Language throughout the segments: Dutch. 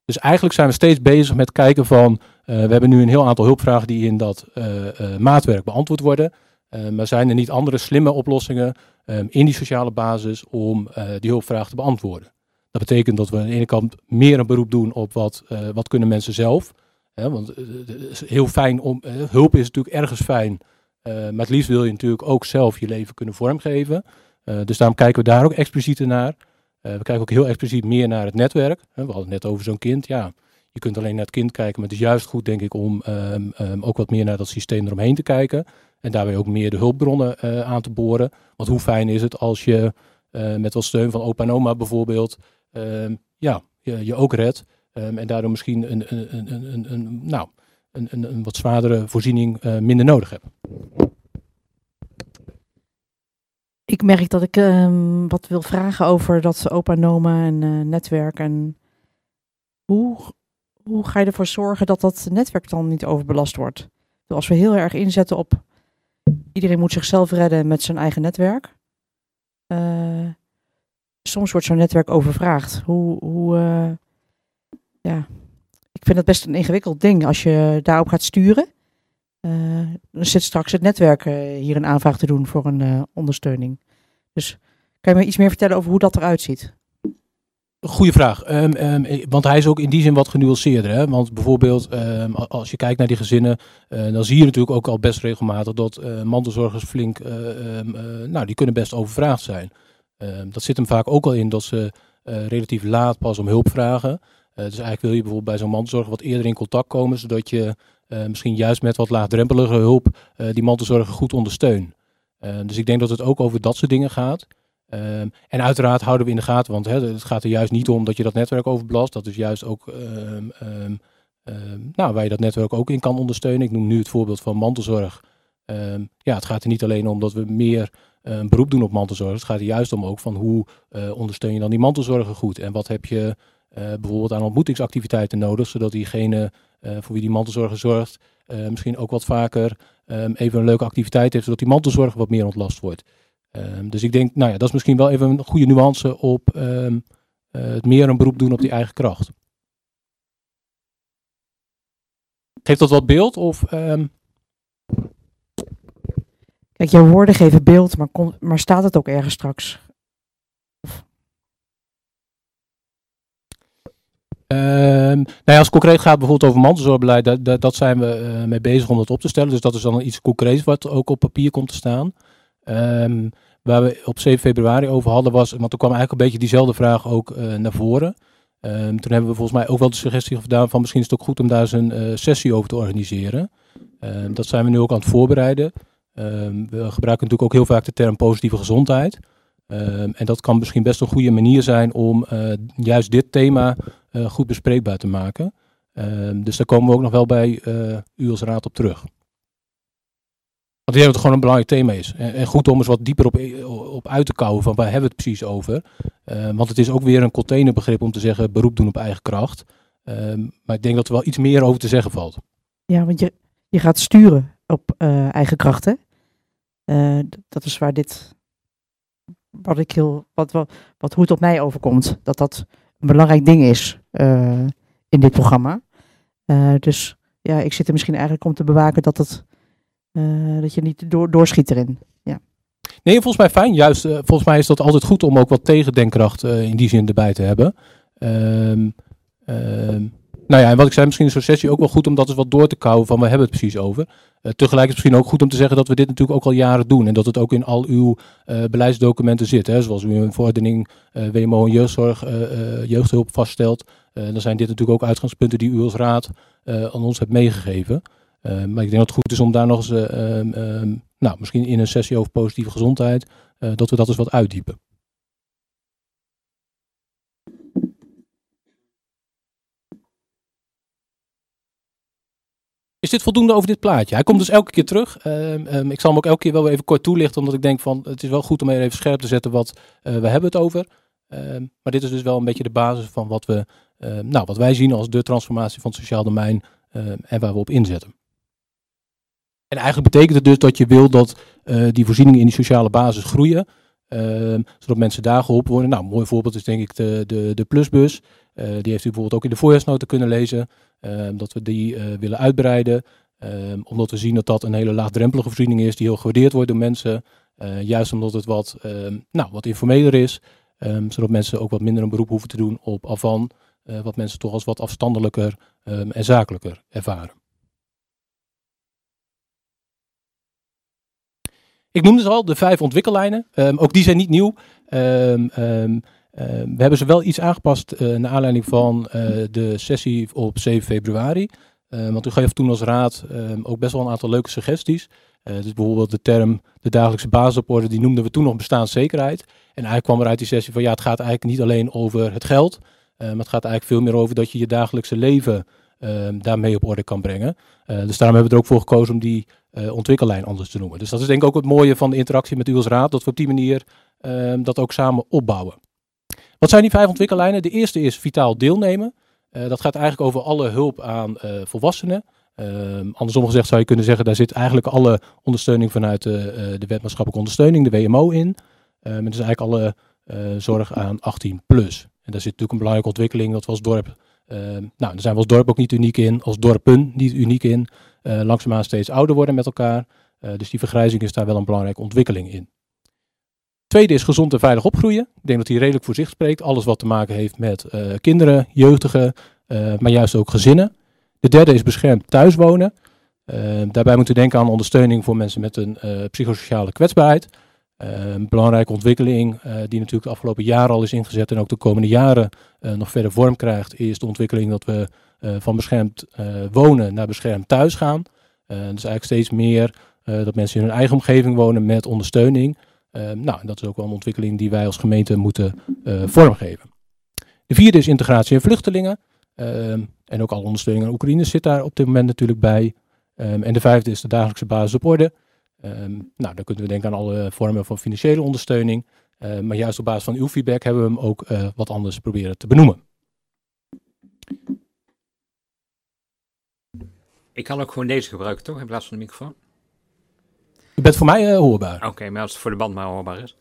Dus eigenlijk zijn we steeds bezig met kijken van, we hebben nu een heel aantal hulpvragen die in dat maatwerk beantwoord worden. Maar zijn er niet andere slimme oplossingen in die sociale basis om die hulpvraag te beantwoorden? Dat betekent dat we aan de ene kant meer een beroep doen op wat kunnen mensen zelf. Want het is heel fijn hulp is natuurlijk ergens fijn. Maar het liefst wil je natuurlijk ook zelf je leven kunnen vormgeven. Dus daarom kijken we daar ook expliciet naar. We kijken ook heel expliciet meer naar het netwerk. We hadden het net over zo'n kind. Ja, je kunt alleen naar het kind kijken, maar het is juist goed, denk ik, om ook wat meer naar dat systeem eromheen te kijken. En daarbij ook meer de hulpbronnen aan te boren. Want hoe fijn is het als je met wat steun van opa en oma bijvoorbeeld je ook redt. En daardoor misschien een wat zwaardere voorziening minder nodig hebt. Ik merk dat ik wat wil vragen over dat opa en oma en netwerk. En hoe ga je ervoor zorgen dat dat netwerk dan niet overbelast wordt? Dus als we heel erg inzetten op iedereen moet zichzelf redden met zijn eigen netwerk. Soms wordt zo'n netwerk overvraagd. Ik vind het best een ingewikkeld ding als je daarop gaat sturen. Dan zit straks het netwerk hier een aanvraag te doen voor een ondersteuning. Dus kan je me iets meer vertellen over hoe dat eruit ziet? Goeie vraag. Want hij is ook in die zin wat genuanceerder. Hè? Want bijvoorbeeld als je kijkt naar die gezinnen, dan zie je natuurlijk ook al best regelmatig dat mantelzorgers flink, die kunnen best overvraagd zijn. Dat zit hem vaak ook al in dat ze relatief laat pas om hulp vragen. Dus eigenlijk wil je bijvoorbeeld bij zo'n mantelzorger wat eerder in contact komen, zodat je misschien juist met wat laagdrempelige hulp die mantelzorger goed ondersteunt. Dus ik denk dat het ook over dat soort dingen gaat. En uiteraard houden we in de gaten, want het gaat er juist niet om dat je dat netwerk overbelast. Dat is juist ook waar je dat netwerk ook in kan ondersteunen. Ik noem nu het voorbeeld van mantelzorg. Het gaat er niet alleen om dat we meer een beroep doen op mantelzorg. Het gaat er juist om ook van hoe ondersteun je dan die mantelzorger goed. En wat heb je bijvoorbeeld aan ontmoetingsactiviteiten nodig, zodat diegene voor wie die mantelzorger zorgt misschien ook wat vaker even een leuke activiteit heeft, zodat die mantelzorger wat meer ontlast wordt. Dus ik denk, dat is misschien wel even een goede nuance op het meer een beroep doen op die eigen kracht. Geeft dat wat beeld? Kijk, jouw woorden geven beeld, maar staat het ook ergens straks? Als het concreet gaat bijvoorbeeld over mantelzorgbeleid, dat zijn we mee bezig om dat op te stellen. Dus dat is dan iets concreets wat ook op papier komt te staan. Waar we op 7 februari over hadden was, want toen kwam eigenlijk een beetje diezelfde vraag ook naar voren. Toen hebben we volgens mij ook wel de suggestie gedaan van misschien is het ook goed om daar eens een sessie over te organiseren. Dat zijn we nu ook aan het voorbereiden. We gebruiken natuurlijk ook heel vaak de term positieve gezondheid. En dat kan misschien best een goede manier zijn om juist dit thema goed bespreekbaar te maken. Dus daar komen we ook nog wel bij u als raad op terug. Want ik denk dat het gewoon een belangrijk thema is. En goed om eens wat dieper op uit te kouwen van waar hebben we het precies over. Want het is ook weer een containerbegrip om te zeggen beroep doen op eigen kracht. Maar ik denk dat er wel iets meer over te zeggen valt. Ja, want je gaat sturen op eigen krachten. Dat is waar hoe het op mij overkomt. Dat een belangrijk ding is in dit programma. Dus ja, ik zit er misschien eigenlijk om te bewaken dat je niet doorschiet erin. Ja. Nee, volgens mij fijn. Juist, volgens mij is dat altijd goed om ook wat tegendenkkracht in die zin erbij te hebben. En wat ik zei, misschien is zo'n sessie ook wel goed om dat eens wat door te kouwen van waar hebben we het precies over. Tegelijk is het misschien ook goed om te zeggen dat we dit natuurlijk ook al jaren doen. En dat het ook in al uw beleidsdocumenten zit. Hè, zoals u een verordening WMO en jeugdzorg, jeugdhulp vaststelt. Dan zijn dit natuurlijk ook uitgangspunten die u als raad aan ons hebt meegegeven. Maar ik denk dat het goed is om daar nog eens, misschien in een sessie over positieve gezondheid, dat we dat eens wat uitdiepen. Is dit voldoende over dit plaatje? Hij komt dus elke keer terug. Ik zal hem ook elke keer wel even kort toelichten, omdat ik denk van het is wel goed om even scherp te zetten wat we hebben het over. Maar dit is dus wel een beetje de basis van wat wij zien als de transformatie van het sociaal domein en waar we op inzetten. En eigenlijk betekent het dus dat je wil dat die voorzieningen in die sociale basis groeien. zodat mensen daar geholpen worden. Nou, een mooi voorbeeld is denk ik de Plusbus. Die heeft u bijvoorbeeld ook in de voorjaarsnota kunnen lezen. Dat we die willen uitbreiden. Omdat we zien dat dat een hele laagdrempelige voorziening is die heel gewaardeerd wordt door mensen. Juist omdat het wat informeler is. Zodat mensen ook wat minder een beroep hoeven te doen op Avan. Wat mensen toch als wat afstandelijker en zakelijker ervaren. Ik noemde ze al, de 5 ontwikkellijnen. Ook die zijn niet nieuw. We hebben ze wel iets aangepast naar aanleiding van de sessie op 7 februari. Want u geeft toen als raad ook best wel een aantal leuke suggesties. Dus bijvoorbeeld de term de dagelijkse basisoporde, die noemden we toen nog bestaanszekerheid. En eigenlijk kwam er uit die sessie van ja, het gaat eigenlijk niet alleen over het geld. Maar het gaat eigenlijk veel meer over dat je je dagelijkse leven daarmee op orde kan brengen. Dus daarom hebben we er ook voor gekozen om die ontwikkellijn anders te noemen. Dus dat is denk ik ook het mooie van de interactie met u als raad, dat we op die manier dat ook samen opbouwen. Wat zijn die 5 ontwikkellijnen? De eerste is vitaal deelnemen. Dat gaat eigenlijk over alle hulp aan volwassenen. Andersom gezegd zou je kunnen zeggen, daar zit eigenlijk alle ondersteuning vanuit de wet maatschappelijke ondersteuning, de WMO in. Het is eigenlijk alle zorg aan 18 plus. En daar zit natuurlijk een belangrijke ontwikkeling dat we als dorp, daar zijn we als dorp ook niet uniek in, als dorpen niet uniek in, langzaamaan steeds ouder worden met elkaar. Dus die vergrijzing is daar wel een belangrijke ontwikkeling in. Tweede is gezond en veilig opgroeien. Ik denk dat die redelijk voor zich spreekt. Alles wat te maken heeft met kinderen, jeugdigen, maar juist ook gezinnen. De derde is beschermd thuiswonen. Daarbij moeten we denken aan ondersteuning voor mensen met een psychosociale kwetsbaarheid. Een belangrijke ontwikkeling die natuurlijk de afgelopen jaren al is ingezet en ook de komende jaren nog verder vorm krijgt, is de ontwikkeling dat we van beschermd wonen naar beschermd thuis gaan. Dus eigenlijk steeds meer dat mensen in hun eigen omgeving wonen met ondersteuning. En dat is ook wel een ontwikkeling die wij als gemeente moeten vormgeven. De vierde is integratie en vluchtelingen. En ook alle ondersteuning aan Oekraïners zit daar op dit moment natuurlijk bij. En de vijfde is de dagelijkse basis op orde. Dan kunnen we denken aan alle vormen van financiële ondersteuning. Maar juist op basis van uw feedback hebben we hem ook wat anders proberen te benoemen. Ik kan ook gewoon deze gebruiken, toch? In plaats van de microfoon? U bent voor mij hoorbaar. Oké, maar als het voor de band maar hoorbaar is.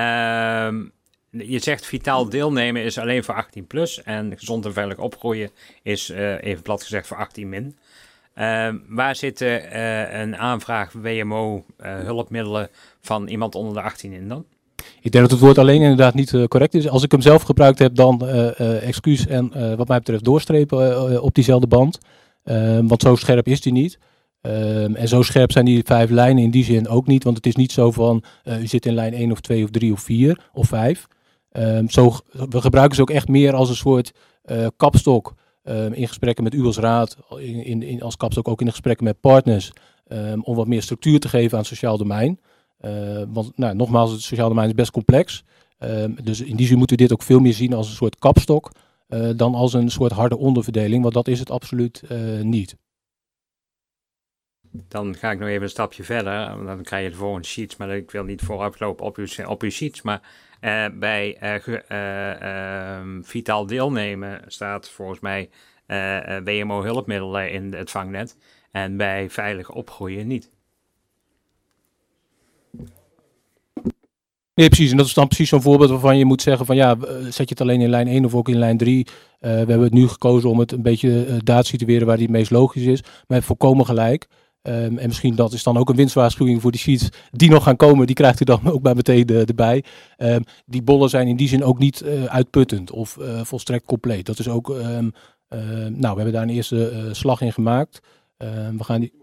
Je zegt vitaal deelnemen is alleen voor 18 plus. En gezond en veilig opgroeien is even plat gezegd voor 18 min. Waar zit een aanvraag WMO hulpmiddelen van iemand onder de 18 in dan? Ik denk dat het woord alleen inderdaad niet correct is. Als ik hem zelf gebruikt heb, dan excuus en wat mij betreft doorstrepen op diezelfde band. Want zo scherp is die niet. En zo scherp zijn die 5 lijnen in die zin ook niet. Want het is niet zo van, u zit in lijn 1 of 2 of 3 of 4 of 5. We gebruiken ze ook echt meer als een soort kapstok. In gesprekken met u als raad, als kapstok ook in de gesprekken met partners. Om wat meer structuur te geven aan het sociaal domein. Want nogmaals, het sociaal domein is best complex. Dus in die zin moeten we dit ook veel meer zien als een soort kapstok. Dan als een soort harde onderverdeling. Want dat is het absoluut niet. Dan ga ik nog even een stapje verder. Dan krijg je de volgende sheets. Maar ik wil niet vooruitlopen op uw sheets. Maar bij vitaal deelnemen staat volgens mij WMO hulpmiddelen in het vangnet. En bij veilig opgroeien niet. Nee, precies. En dat is dan precies zo'n voorbeeld waarvan je moet zeggen van ja, zet je het alleen in lijn 1 of ook in lijn 3. We hebben het nu gekozen om het een beetje daar te situeren waar die het meest logisch is. Maar volkomen gelijk. En misschien dat is dan ook een winstwaarschuwing voor die sheets die nog gaan komen. Die krijgt u dan ook maar meteen erbij. Die bollen zijn in die zin ook niet uitputtend of volstrekt compleet. Dat is ook, we hebben daar een eerste slag in gemaakt. We gaan die...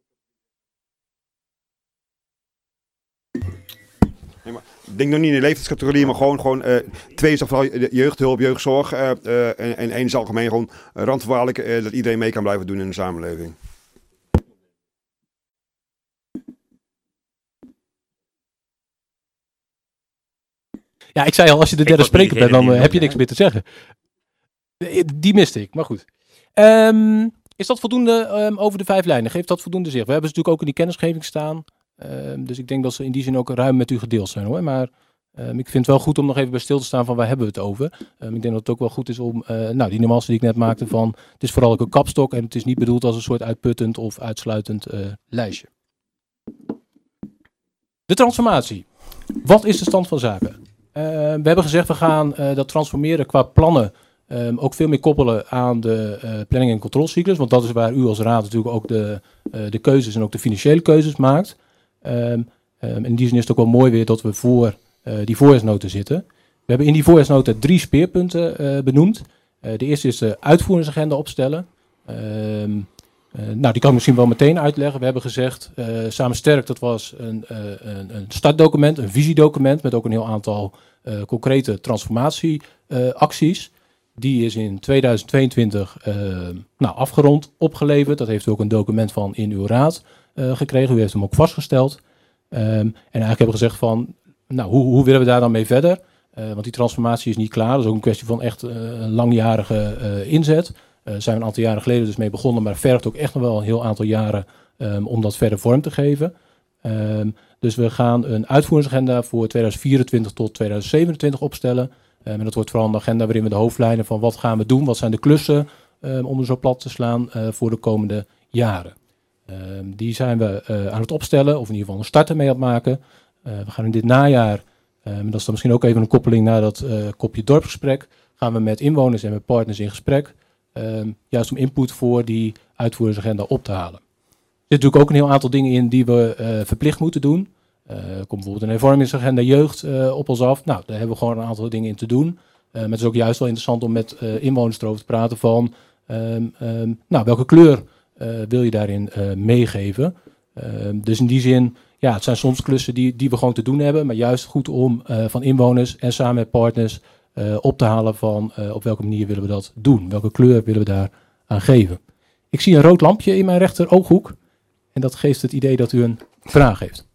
Ik denk nog niet in de leeftijdscategorie, maar gewoon 2 is toch vooral jeugdhulp, jeugdzorg. En 1 is algemeen gewoon randvoorwaardelijk dat iedereen mee kan blijven doen in de samenleving. Ja, ik zei al, als je de derde spreker bent, dan heb je niks meer te zeggen. Die miste ik, maar goed. Is dat voldoende over de 5 lijnen? Geeft dat voldoende zicht? We hebben ze natuurlijk ook in die kennisgeving staan. Dus ik denk dat ze in die zin ook ruim met u gedeeld zijn, hoor. Maar ik vind het wel goed om nog even bij stil te staan van waar hebben we het over. Ik denk dat het ook wel goed is om, die nuance die ik net maakte van, het is vooral ook een kapstok en het is niet bedoeld als een soort uitputtend of uitsluitend lijstje. De transformatie. Wat is de stand van zaken? We hebben gezegd, we gaan dat transformeren qua plannen ook veel meer koppelen aan de planning- en controlecyclus. Want dat is waar u als raad natuurlijk ook de keuzes en ook de financiële keuzes maakt. In die zin is het ook wel mooi weer dat we voor die voorjaarsnota zitten. We hebben in die voorjaarsnota 3 speerpunten benoemd. De eerste is de uitvoeringsagenda opstellen. Die kan ik misschien wel meteen uitleggen. We hebben gezegd, Samen Sterk, dat was een startdocument, een visiedocument met ook een heel aantal concrete transformatieacties. Die is in 2022 afgerond, opgeleverd. Dat heeft u ook een document van in uw raad gekregen. U heeft hem ook vastgesteld. En eigenlijk hebben we gezegd van, hoe willen we daar dan mee verder? Want die transformatie is niet klaar. Dat is ook een kwestie van echt een langjarige inzet. Daar zijn we een aantal jaren geleden dus mee begonnen, maar vergt ook echt nog wel een heel aantal jaren om dat verder vorm te geven. Dus we gaan een uitvoeringsagenda voor 2024 tot 2027 opstellen. En dat wordt vooral een agenda waarin we de hoofdlijnen van wat gaan we doen, wat zijn de klussen, om er zo plat te slaan, voor de komende jaren. Die zijn we aan het opstellen, of in ieder geval een start ermee aan het maken. We gaan in dit najaar, dat is dan misschien ook even een koppeling naar dat kopje dorpsgesprek, gaan we met inwoners en met partners in gesprek. Juist om input voor die uitvoeringsagenda op te halen. Er zitten natuurlijk ook een heel aantal dingen in die we verplicht moeten doen. Er komt bijvoorbeeld een hervormingsagenda jeugd op ons af. Nou, daar hebben we gewoon een aantal dingen in te doen. Maar het is ook juist wel interessant om met inwoners erover te praten van welke kleur wil je daarin meegeven. Dus in die zin, ja, het zijn soms klussen die we gewoon te doen hebben. Maar juist goed om van inwoners en samen met partners op te halen van op welke manier willen we dat doen. Welke kleur willen we daar aan geven. Ik zie een rood lampje in mijn rechter ooghoek. En dat geeft het idee dat u een vraag heeft.